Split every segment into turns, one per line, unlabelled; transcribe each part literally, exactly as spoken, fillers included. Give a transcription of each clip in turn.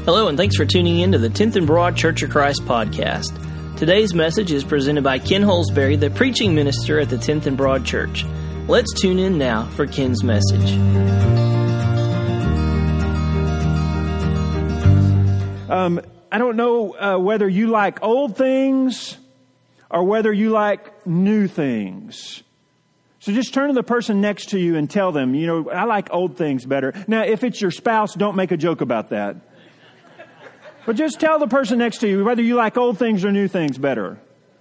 Hello, and thanks for tuning in to the tenth and Broad Church of Christ podcast. Today's message is presented by Ken Holsberry, the preaching minister at the tenth and Broad Church. Let's tune in now for Ken's message.
Um, I don't know uh, whether you like old things or whether you like new things. So just turn to the person next to you and tell them, you know, I like old things better. Now, if it's your spouse, don't make a joke about that. But just tell the person next to you whether you like old things or new things better.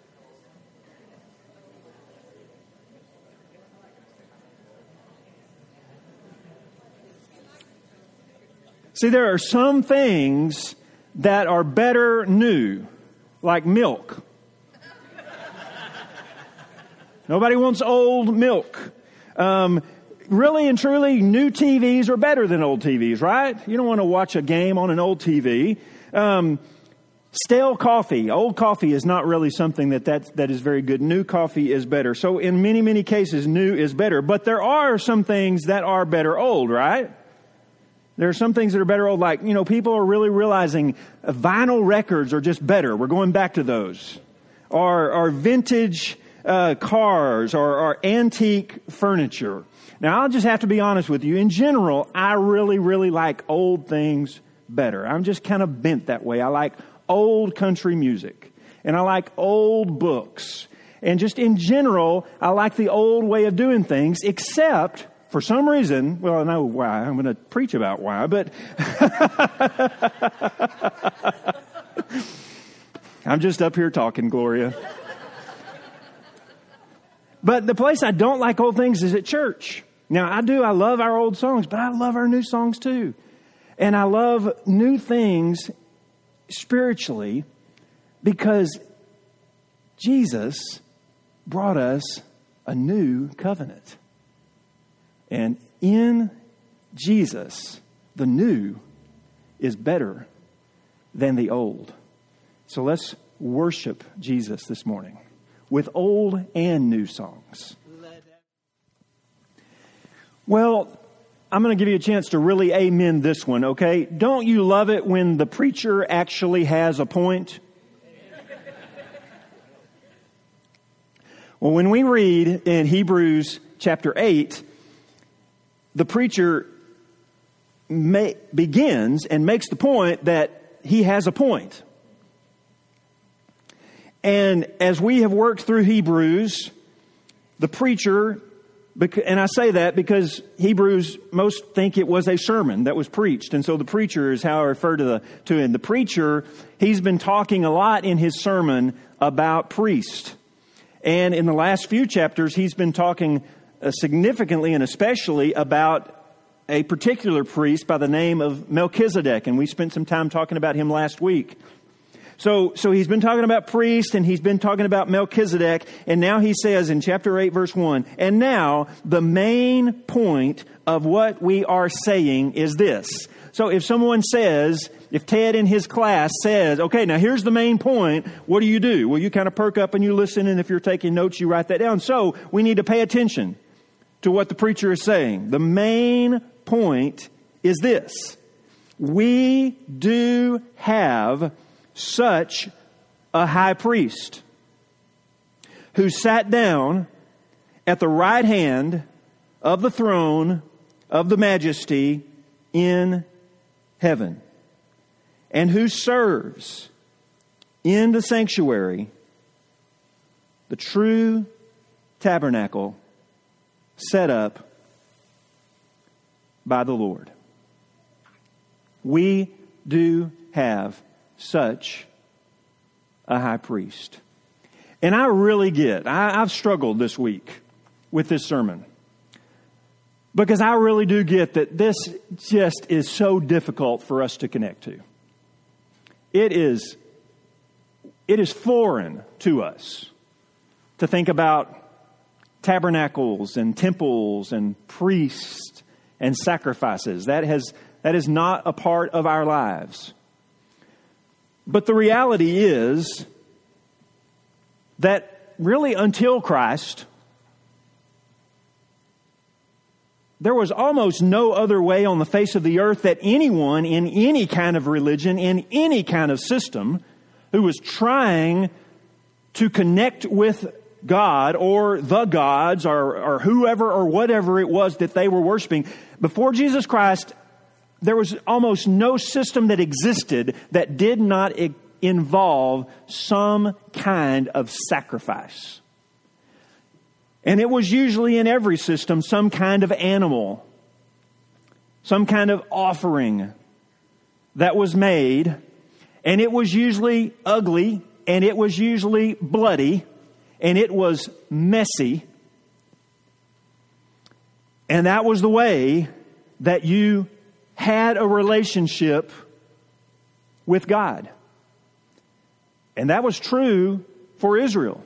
See, there are some things that are better new, like milk. Nobody wants old milk. Um, really and truly, new T Vs are better than old T Vs, right? You don't want to watch a game on an old T V. Um, stale coffee, old coffee is not really something that, that that is very good. New coffee is better. So in many, many cases, new is better. But there are some things that are better old, right? There are some things that are better old, like, you know, people are really realizing vinyl records are just better. We're going back to those. Or, or vintage uh, cars or, or antique furniture. Now, I'll just have to be honest with you. In general, I really, really like old things better. I'm just kind of bent that way. I like old country music. And I like old books. And just in general, I like the old way of doing things, except for some reason, well, I know why. I'm going to preach about why, but I'm just up here talking, Gloria. But the place I don't like old things is at church. Now, I do. I love our old songs, but I love our new songs too. And I love new things spiritually because Jesus brought us a new covenant. And in Jesus, the new is better than the old. So let's worship Jesus this morning with old and new songs. Well, I'm going to give you a chance to really amen this one, okay? Don't you love it when the preacher actually has a point? Well, when we read in Hebrews chapter eight, the preacher may, begins and makes the point that he has a point. And as we have worked through Hebrews, the preacher, and I say that because Hebrews, most think it was a sermon that was preached. And so the preacher is how I refer to, the, to him. The preacher, he's been talking a lot in his sermon about priest. And in the last few chapters, he's been talking uh, significantly and especially about a particular priest by the name of Melchizedek. And we spent some time talking about him last week. So, so he's been talking about priest and he's been talking about Melchizedek. And now he says in chapter eight, verse one, and now the main point of what we are saying is this. So if someone says, if Ted in his class says, okay, now here's the main point, what do you do? Well, you kind of perk up and you listen. And if you're taking notes, you write that down. So we need to pay attention to what the preacher is saying. The main point is this. We do have such a high priest who sat down at the right hand of the throne of the majesty in heaven, and who serves in the sanctuary, the true tabernacle set up by the Lord. We do have such a high priest. And I really get, I, I've struggled this week with this sermon. Because I really do get that this just is so difficult for us to connect to. It is, it is foreign to us to think about tabernacles and temples and priests and sacrifices. That has, that is not a part of our lives. But the reality is that really until Christ, there was almost no other way on the face of the earth that anyone in any kind of religion, in any kind of system, who was trying to connect with God or the gods or, or whoever or whatever it was that they were worshiping, before Jesus Christ, there was almost no system that existed that did not I- involve some kind of sacrifice. And it was usually in every system some kind of animal, some kind of offering that was made, and it was usually ugly, and it was usually bloody, and it was messy. And that was the way that you had a relationship with God. And that was true for Israel.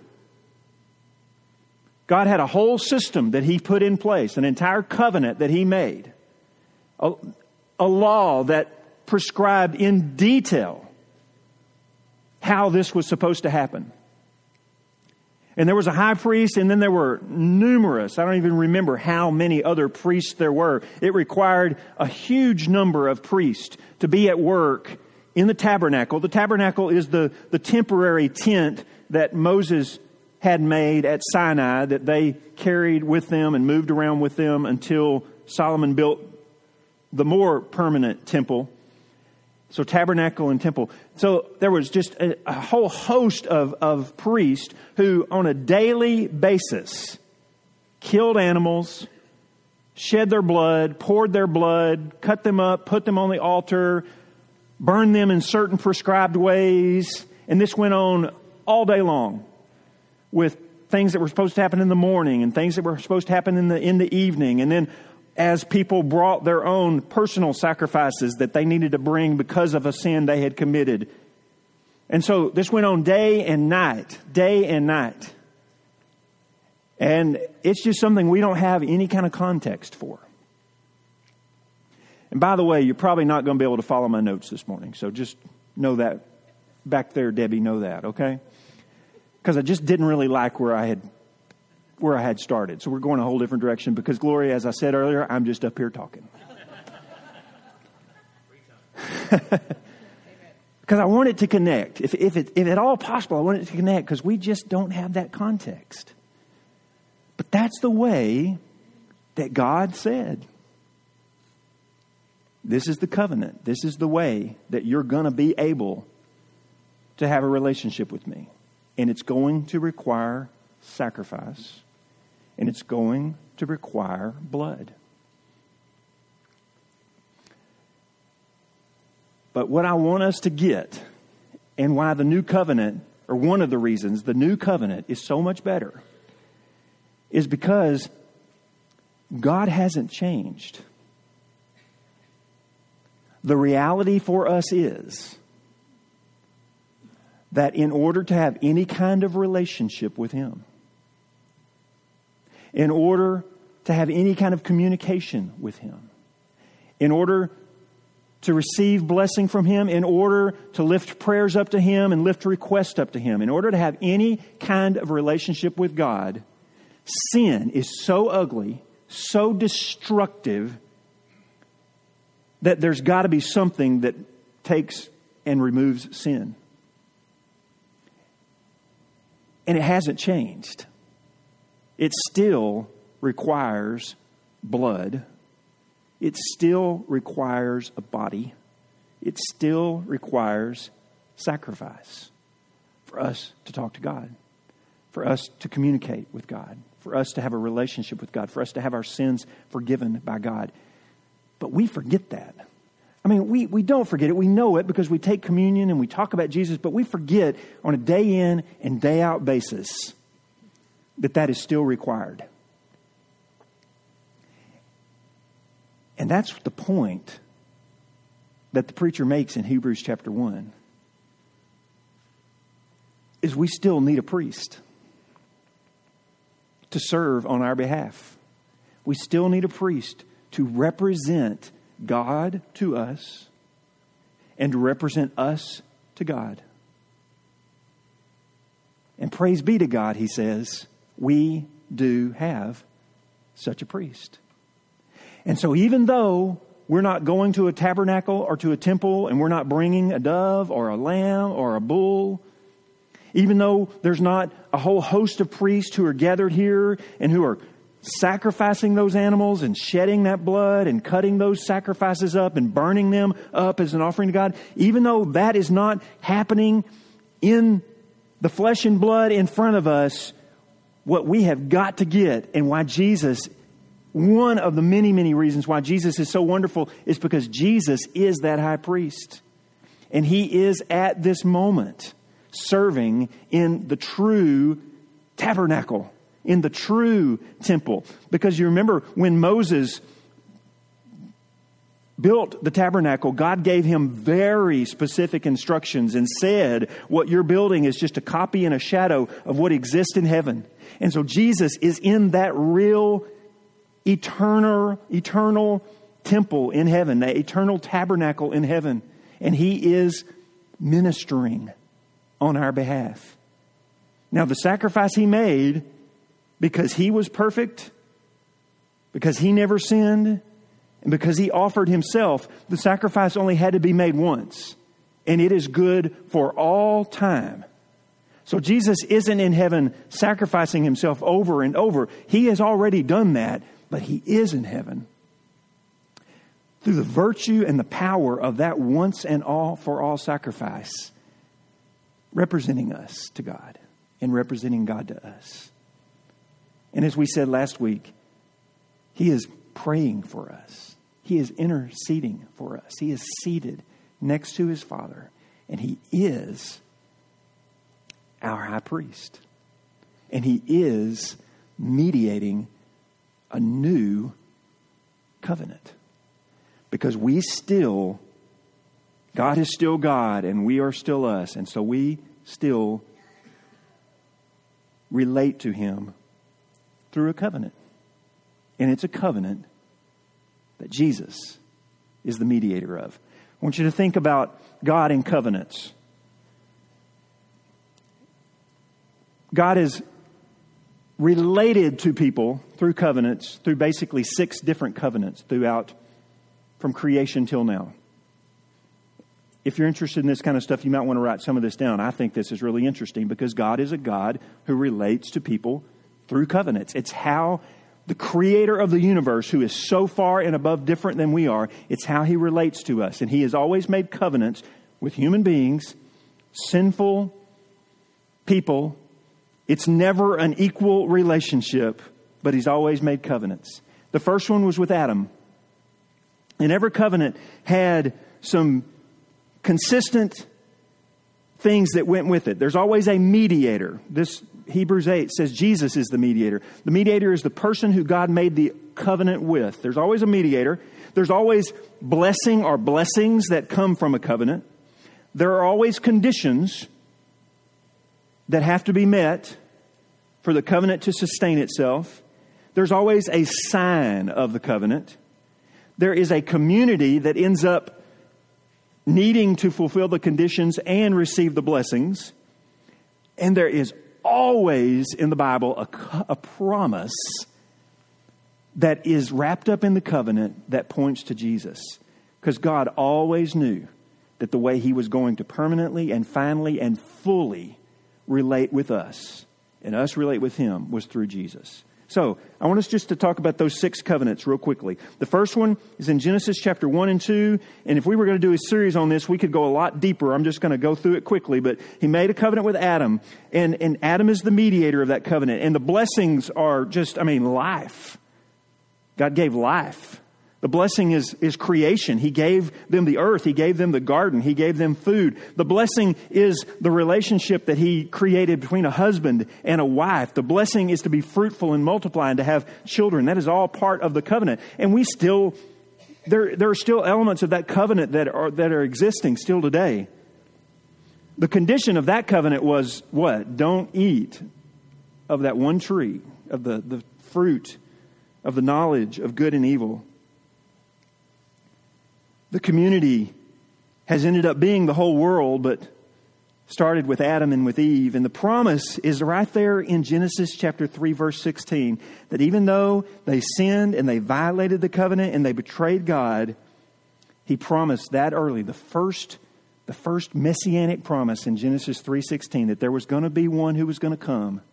God had a whole system that He put in place, an entire covenant that He made, a, a law that prescribed in detail how this was supposed to happen. And there was a high priest, and then there were numerous, I don't even remember how many other priests there were. It required a huge number of priests to be at work in the tabernacle. The tabernacle is the, the temporary tent that Moses had made at Sinai that they carried with them and moved around with them until Solomon built the more permanent temple. So tabernacle and temple. So there was just a, a whole host of, of priests who on a daily basis killed animals, shed their blood, poured their blood, cut them up, put them on the altar, burned them in certain prescribed ways. And this went on all day long, with things that were supposed to happen in the morning and things that were supposed to happen in the in the evening. And then as people brought their own personal sacrifices that they needed to bring because of a sin they had committed. And so this went on day and night, day and night. And it's just something we don't have any kind of context for. And by the way, you're probably not going to be able to follow my notes this morning. So just know that. Back there, Debbie, know that, okay? Because I just didn't really like where I had where I had started. So we're going a whole different direction because, Gloria, as I said earlier, I'm just up here talking. Because I want it to connect. If, if, it, if at all possible, I want it to connect because we just don't have that context. But that's the way that God said. This is the covenant. This is the way that you're going to be able to have a relationship with me. And it's going to require sacrifice. And it's going to require blood. But what I want us to get, and why the new covenant, or one of the reasons the new covenant is so much better, is because God hasn't changed. The reality for us is that in order to have any kind of relationship with Him, in order to have any kind of communication with Him, in order to receive blessing from Him, in order to lift prayers up to Him and lift requests up to Him, in order to have any kind of relationship with God, sin is so ugly, so destructive, that there's got to be something that takes and removes sin. And it hasn't changed. It still requires blood. It still requires a body. It still requires sacrifice for us to talk to God, for us to communicate with God, for us to have a relationship with God, for us to have our sins forgiven by God. But we forget that. I mean, we, we don't forget it. We know it because we take communion and we talk about Jesus, but we forget on a day in and day out basis that that is still required. And that's the point that the preacher makes in Hebrews chapter one, is we still need a priest to serve on our behalf. We still need a priest to represent God to us and to represent us to God. And praise be to God, he says, we do have such a priest. And so even though we're not going to a tabernacle or to a temple and we're not bringing a dove or a lamb or a bull, even though there's not a whole host of priests who are gathered here and who are sacrificing those animals and shedding that blood and cutting those sacrifices up and burning them up as an offering to God, even though that is not happening in the flesh and blood in front of us, what we have got to get and why Jesus, one of the many, many reasons why Jesus is so wonderful is because Jesus is that high priest. And he is at this moment serving in the true tabernacle, in the true temple. Because you remember when Moses built the tabernacle, God gave him very specific instructions and said, what you're building is just a copy and a shadow of what exists in heaven. And so Jesus is in that real eternal, eternal temple in heaven, that eternal tabernacle in heaven. And he is ministering on our behalf. Now, the sacrifice he made, because he was perfect, because he never sinned, and because he offered himself, the sacrifice only had to be made once. And it is good for all time. So Jesus isn't in heaven sacrificing himself over and over. He has already done that, but he is in heaven through the virtue and the power of that once and all for all sacrifice, representing us to God and representing God to us. And as we said last week, he is praying for us. He is interceding for us. He is seated next to his Father, and he is our high priest. And he is mediating a new covenant. Because we still, God is still God and we are still us. And so we still relate to him through a covenant. And it's a covenant that Jesus is the mediator of. I want you to think about God and covenants. God is related to people through covenants, through basically six different covenants throughout from creation till now. If you're interested in this kind of stuff, you might want to write some of this down. I think this is really interesting because God is a God who relates to people through covenants. It's how the creator of the universe, who is so far and above different than we are, it's how he relates to us. And he has always made covenants with human beings, sinful people. It's never an equal relationship, but he's always made covenants. The first one was with Adam. And every covenant had some consistent things that went with it. There's always a mediator. This Hebrews eight says Jesus is the mediator. The mediator is the person who God made the covenant with. There's always a mediator. There's always blessing or blessings that come from a covenant. There are always conditions that have to be met for the covenant to sustain itself. There's always a sign of the covenant. There is a community that ends up needing to fulfill the conditions and receive the blessings. And there is always in the Bible a, a promise that is wrapped up in the covenant that points to Jesus. Because God always knew that the way he was going to permanently and finally and fully relate with us and us relate with him was through Jesus. So I want us just to talk about those six covenants real quickly. The first one is in Genesis chapter one and two. And if we were going to do a series on this, we could go a lot deeper. I'm just going to go through it quickly. But he made a covenant with Adam. And, and Adam is the mediator of that covenant. And the blessings are just, I mean, life. God gave life. The blessing is, is creation. He gave them the earth. He gave them the garden. He gave them food. The blessing is the relationship that he created between a husband and a wife. The blessing is to be fruitful and multiply and to have children. That is all part of the covenant. And we still, there, there are still elements of that covenant that are, that are existing still today. The condition of that covenant was what? Don't eat of that one tree, of the, the fruit of the knowledge of good and evil. The community has ended up being the whole world, but started with Adam and with Eve. And the promise is right there in Genesis chapter three, verse sixteen, that even though they sinned and they violated the covenant and they betrayed God, He promised that early, the first, the first messianic promise in Genesis three sixteen, that there was going to be one who was going to come.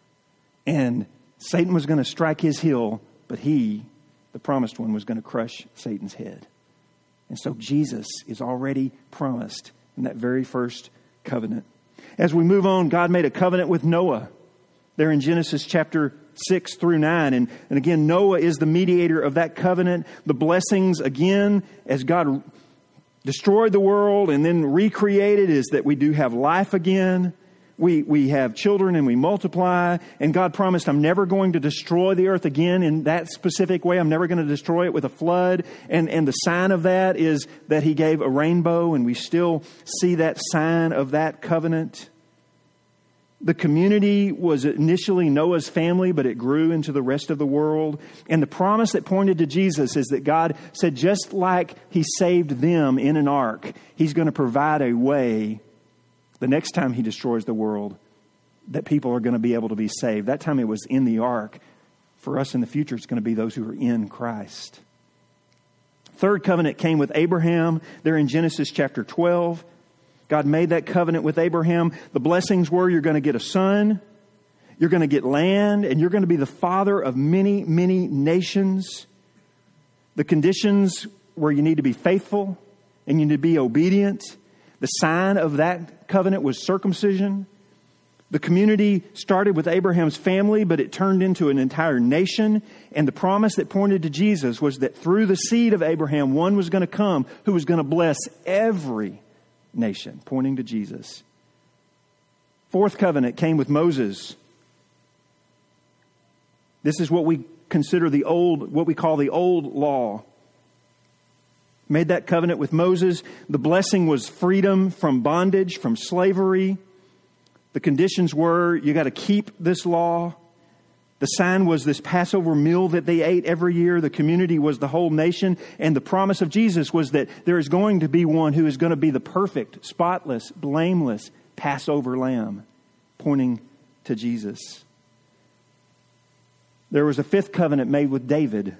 And Satan was going to strike his heel, but He, the promised one, was going to crush Satan's head. And so Jesus is already promised in that very first covenant. As we move on, God made a covenant with Noah there in Genesis chapter six through nine. And, and again, Noah is the mediator of that covenant. The blessings, again, as God destroyed the world and then recreated, is that we do have life again. We we have children and we multiply. And God promised, I'm never going to destroy the earth again in that specific way. I'm never going to destroy it with a flood. And, and the sign of that is that He gave a rainbow, and we still see that sign of that covenant. The community was initially Noah's family, but it grew into the rest of the world. And the promise that pointed to Jesus is that God said, just like He saved them in an ark, He's going to provide a way the next time He destroys the world that people are going to be able to be saved. That time it was in the ark. For us in the future, it's going to be those who are in Christ. Third covenant came with Abraham there in Genesis chapter twelve. God made that covenant with Abraham. The blessings were, you're going to get a son, you're going to get land, and you're going to be the father of many, many nations. The conditions were you need to be faithful and you need to be obedient. The sign of that covenant was circumcision. The community started with Abraham's family, but it turned into an entire nation. And the promise that pointed to Jesus was that through the seed of Abraham, one was going to come who was going to bless every nation, pointing to Jesus. Fourth covenant came with Moses. This is what we consider the old, what we call the old law. Made that covenant with Moses. The blessing was freedom from bondage, from slavery. The conditions were, you got to keep this law. The sign was this Passover meal that they ate every year. The community was the whole nation. And the promise of Jesus was that there is going to be one who is going to be the perfect, spotless, blameless Passover lamb, pointing to Jesus. There was a fifth covenant made with David.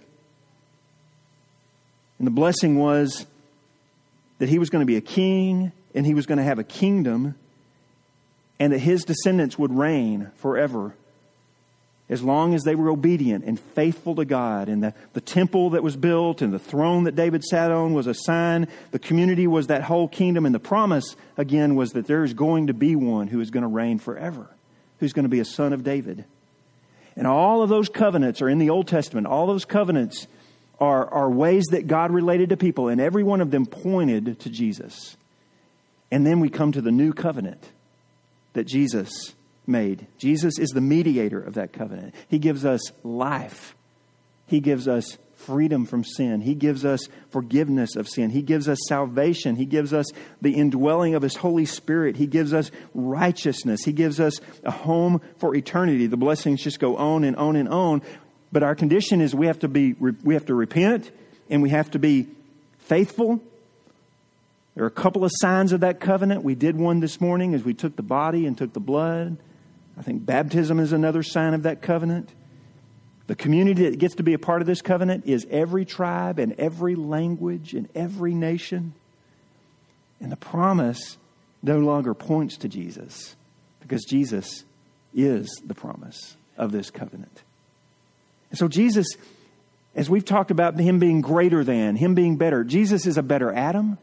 And the blessing was that he was going to be a king and he was going to have a kingdom, and that his descendants would reign forever as long as they were obedient and faithful to God. And the, the temple that was built and the throne that David sat on was a sign. The community was that whole kingdom. And the promise, again, was that there is going to be one who is going to reign forever, who's going to be a son of David. And all of those covenants are in the Old Testament. All those covenants are, are ways that God related to people, and every one of them pointed to Jesus. And then we come to the new covenant that Jesus made. Jesus is the mediator of that covenant. He gives us life. He gives us freedom from sin. He gives us forgiveness of sin. He gives us salvation. He gives us the indwelling of His Holy Spirit. He gives us righteousness. He gives us a home for eternity. The blessings just go on and on and on. But our condition is we have to be, we have to repent, and we have to be faithful. There are a couple of signs of that covenant. We did one this morning as we took the body and took the blood. I think baptism is another sign of that covenant. The community that gets to be a part of this covenant is every tribe and every language and every nation. And the promise no longer points to Jesus, because Jesus is the promise of this covenant. And so Jesus, as we've talked about Him being greater than, Him being better, Jesus is a better Adam.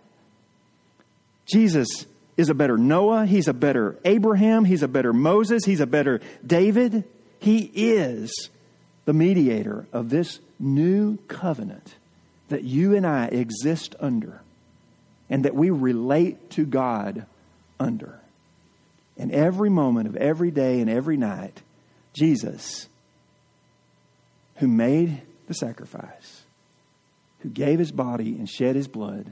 Jesus is a better Noah. He's a better Abraham. He's a better Moses. He's a better David. He is the mediator of this new covenant that you and I exist under, and that we relate to God under. And every moment of every day and every night, Jesus, who made the sacrifice, who gave His body and shed His blood,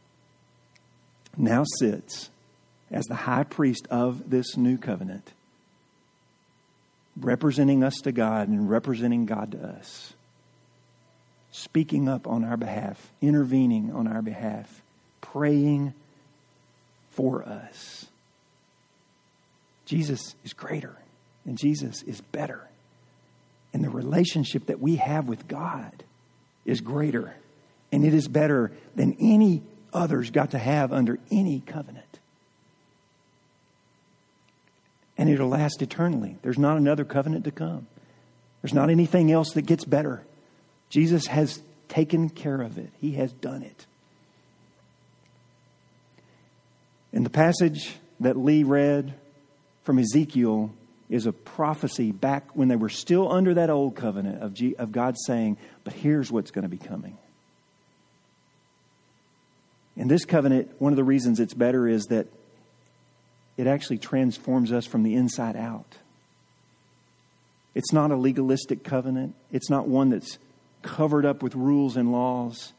now sits as the high priest of this new covenant, representing us to God and representing God to us, speaking up on our behalf, intervening on our behalf, praying for us. Jesus is greater and Jesus is better. And the relationship that we have with God is greater. And it is better than any others got to have under any covenant. And it'll last eternally. There's not another covenant to come. There's not anything else that gets better. Jesus has taken care of it. He has done it. And the passage that Lee read from Ezekiel is a prophecy back when they were still under that old covenant of, G- of God saying, but here's what's going to be coming. In this covenant, one of the reasons it's better is that it actually transforms us from the inside out. It's not a legalistic covenant. It's not one that's covered up with rules and laws.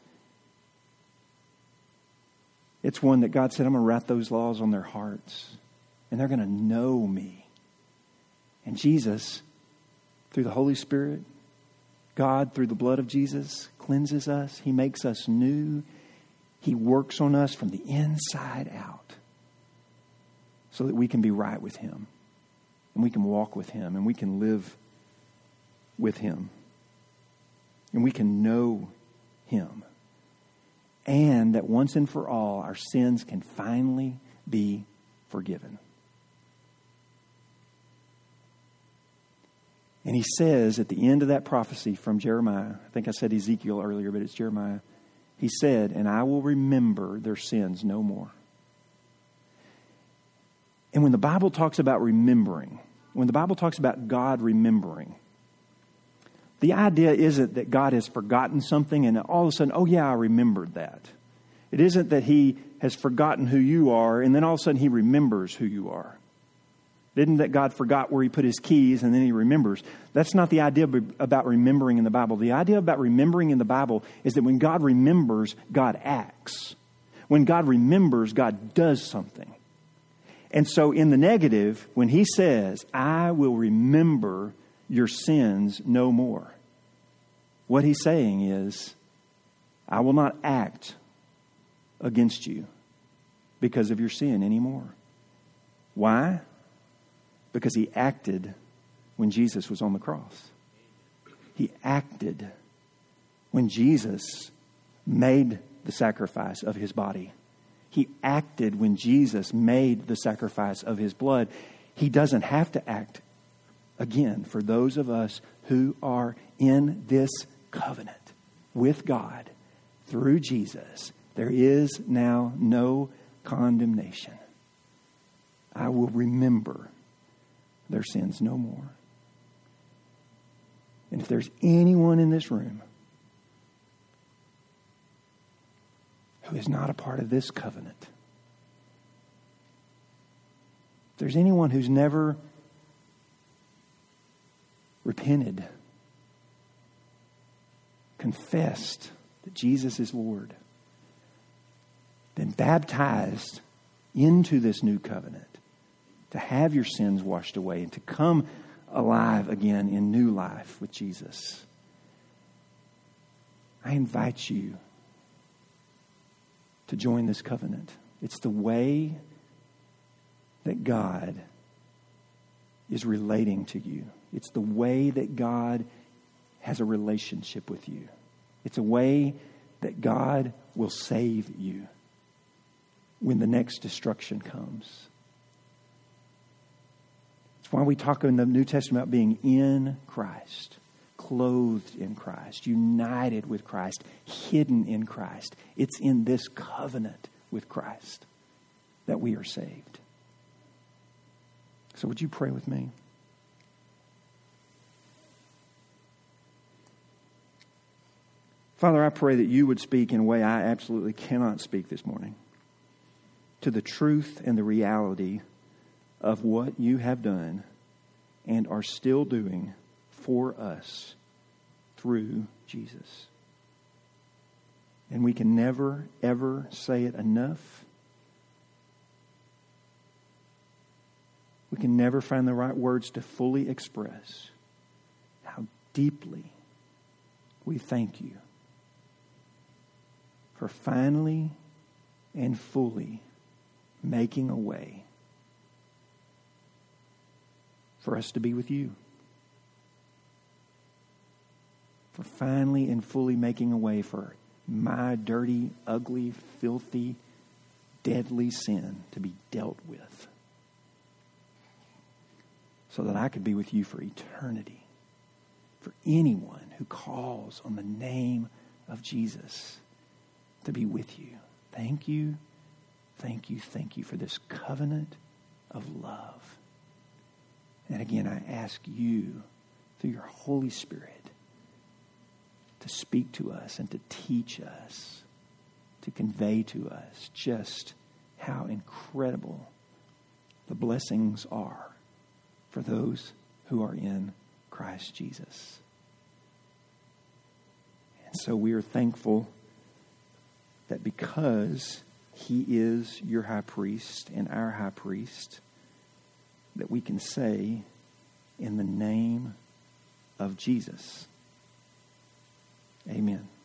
It's one that God said, I'm going to write those laws on their hearts. And they're going to know me. And Jesus, through the Holy Spirit, God, through the blood of Jesus, cleanses us. He makes us new. He works on us from the inside out so that we can be right with Him. And we can walk with Him. And we can live with Him. And we can know Him. And that once and for all, our sins can finally be forgiven. And He says at the end of that prophecy from Jeremiah, I think I said Ezekiel earlier, but it's Jeremiah. He said, and I will remember their sins no more. And when the Bible talks about remembering, when the Bible talks about God remembering, the idea isn't that God has forgotten something and all of a sudden, oh yeah, I remembered that. It isn't that He has forgotten who you are and then all of a sudden He remembers who you are. It isn't that God forgot where He put His keys and then He remembers. That's not the idea about remembering in the Bible. The idea about remembering in the Bible is that when God remembers, God acts. When God remembers, God does something. And so in the negative, when He says, I will remember your sins no more, what He's saying is, I will not act against you because of your sin anymore. Why? Because He acted when Jesus was on the cross. He acted when Jesus made the sacrifice of His body. He acted when Jesus made the sacrifice of His blood. He doesn't have to act again for those of us who are in this covenant with God through Jesus. There is now no condemnation. I will remember their sins no more. And if there's anyone in this room who is not a part of this covenant, if there's anyone who's never repented, confessed that Jesus is Lord, been baptized into this new covenant, to have your sins washed away and to come alive again in new life with Jesus, I invite you to join this covenant. It's the way that God is relating to you. It's the way that God has a relationship with you. It's a way that God will save you when the next destruction comes. It's why we talk in the New Testament about being in Christ, clothed in Christ, united with Christ, hidden in Christ. It's in this covenant with Christ that we are saved. So would you pray with me? Father, I pray that you would speak in a way I absolutely cannot speak this morning, to the truth and the reality of what you have done and are still doing for us through Jesus. And we can never, ever say it enough. We can never find the right words to fully express how deeply we thank you for finally and fully making a way for us to be with you. For finally and fully making a way for my dirty, ugly, filthy, deadly sin to be dealt with, so that I could be with you for eternity. For anyone who calls on the name of Jesus to be with you. Thank you, thank you, thank you for this covenant of love. And again, I ask you, through your Holy Spirit, to speak to us and to teach us, to convey to us just how incredible the blessings are for those who are in Christ Jesus. And so we are thankful that because he is your high priest and our high priest, that we can say, in the name of Jesus, amen.